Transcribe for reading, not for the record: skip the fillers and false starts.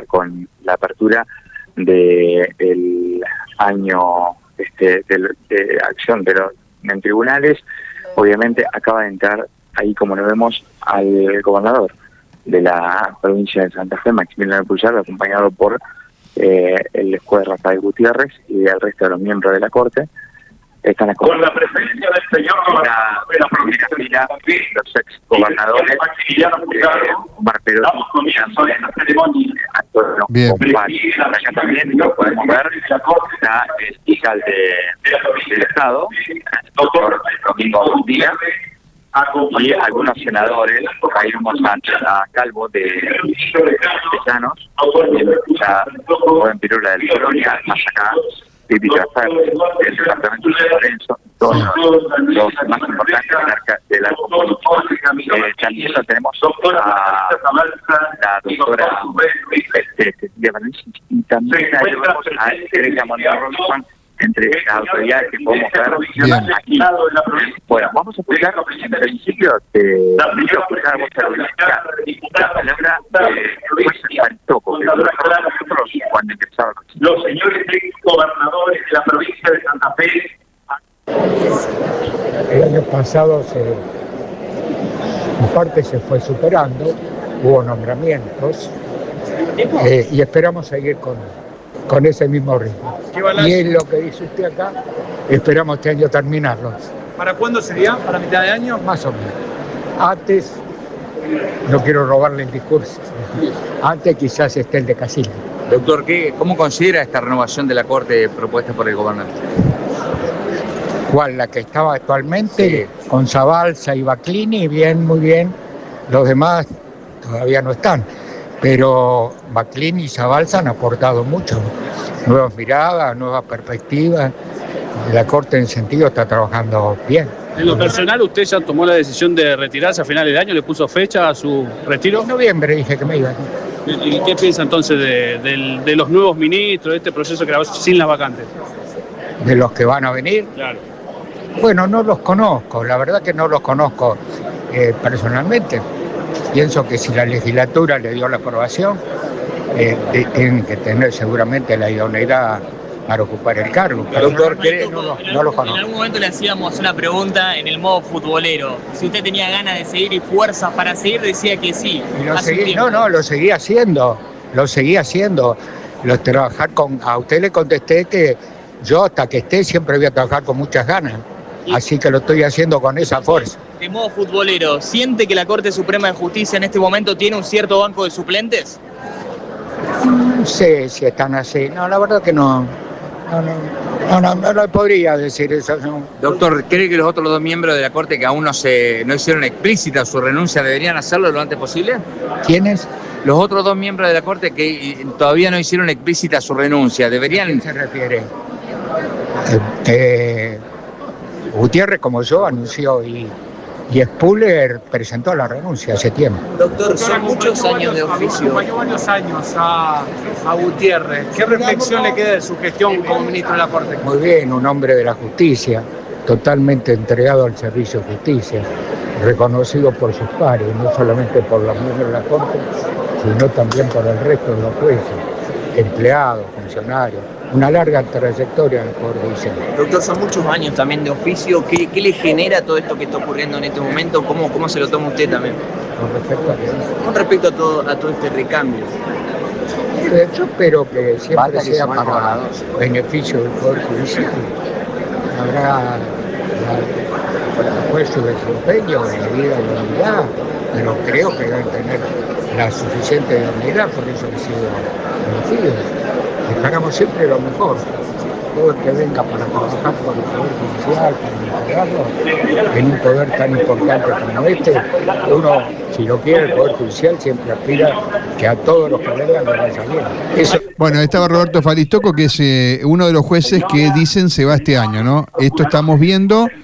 con la apertura del año de acción en tribunales. Obviamente acaba de entrar ahí, como lo vemos, al gobernador de la provincia de Santa Fe, Maximiliano Puyaro, acompañado por el juez Rafael Gutiérrez y el resto de los miembros de la Corte. Están con la presencia del señor de la primera fila, los ex gobernadores Omar Perotti, damos comienzo a esta ceremonia. Acá también lo podemos ver, está el fiscal del Estado, doctor Domingo Díaz, y algunos senadores. Ahí vemos a Calvo de Llanos, la joven Pirula del Colonia, más acá Pipi Trafar del departamento de Lorenzo, todos los más importantes de la política. También lo tenemos a la doctora Cecilia Valencia, y también tenemos a Greta Moneda Robinson, entre las autoridades que podemos ver aquí. Bueno, vamos a escuchar en principio la palabra de juez Aristoco, que nosotros cuando empezaba los señores gobernadores de la provincia de Santa Fe. El año pasado en parte se fue superando, hubo nombramientos y esperamos seguir con ese mismo ritmo. Y es lo que dice usted acá, esperamos este año terminarlos. ¿Para cuándo sería? ¿Para mitad de año? Más o menos. Antes, no quiero robarle el discurso, antes quizás esté el de Casilda. Doctor, ¿cómo considera esta renovación de la Corte propuesta por el gobernador? ¿Cuál? La que estaba actualmente, sí, con Zabalza y Baclini, bien, muy bien. Los demás todavía no están. Pero Baclini y Zabalza han aportado mucho, nuevas miradas, nuevas perspectivas. La Corte en sentido está trabajando bien. En lo personal, ¿usted ya tomó la decisión de retirarse a finales de año? ¿Le puso fecha a su retiro? En noviembre dije que me iba. ¿Y qué piensa entonces de los nuevos ministros, de este proceso que va sin las vacantes? ¿De los que van a venir? Claro. Bueno, no los conozco, la verdad que no los conozco personalmente. Pienso que si la legislatura le dio la aprobación, tienen que tener seguramente la idoneidad para ocupar el cargo. Pero doctor, no lo conozco. En algún momento le hacíamos una pregunta en el modo futbolero. Si usted tenía ganas de seguir y fuerzas para seguir, decía que sí. Lo seguía haciendo. A usted le contesté que yo hasta que esté siempre voy a trabajar con muchas ganas. Así que lo estoy haciendo con esa fuerza. De modo futbolero, ¿siente que la Corte Suprema de Justicia en este momento tiene un cierto banco de suplentes? No sé si están así. No, la verdad que no. No podría decir eso. No. Doctor, ¿cree que los otros dos miembros de la Corte que aún no hicieron explícita su renuncia deberían hacerlo lo antes posible? ¿Quiénes? Los otros dos miembros de la Corte que todavía no hicieron explícita su renuncia, ¿deberían? ¿A quién se refiere? Gutiérrez, como yo, anunció y Spuller presentó la renuncia hace tiempo. Doctor, son muchos años de oficio. Acompañó varios años a Gutiérrez. ¿Qué reflexión le queda de su gestión como ministro de la Corte? Muy bien, un hombre de la justicia, totalmente entregado al servicio de justicia, reconocido por sus pares, no solamente por los miembros de la Corte, sino también por el resto de los jueces, empleados, funcionarios. Una larga trayectoria en el Poder Judicial. Doctor, son muchos años también de oficio. ¿Qué le genera todo esto que está ocurriendo en este momento? ¿Cómo se lo toma usted también? Con respecto a todo este recambio. Yo espero que siempre sea para beneficio del Poder Judicial. Habrá después su desempeño en la vida de la unidad, pero creo que deben tener la suficiente unidad, por eso han sido elegidos. Esperamos siempre lo mejor. Todo el que venga para trabajar por el Poder Judicial, para mejorarlo, en un poder tan importante como este, uno, si lo quiere, el Poder Judicial siempre aspira que a todos los que vengan les vaya bien. Eso. Bueno, estaba Roberto Faristoco, que es uno de los jueces que dicen se va este año, ¿no? Esto estamos viendo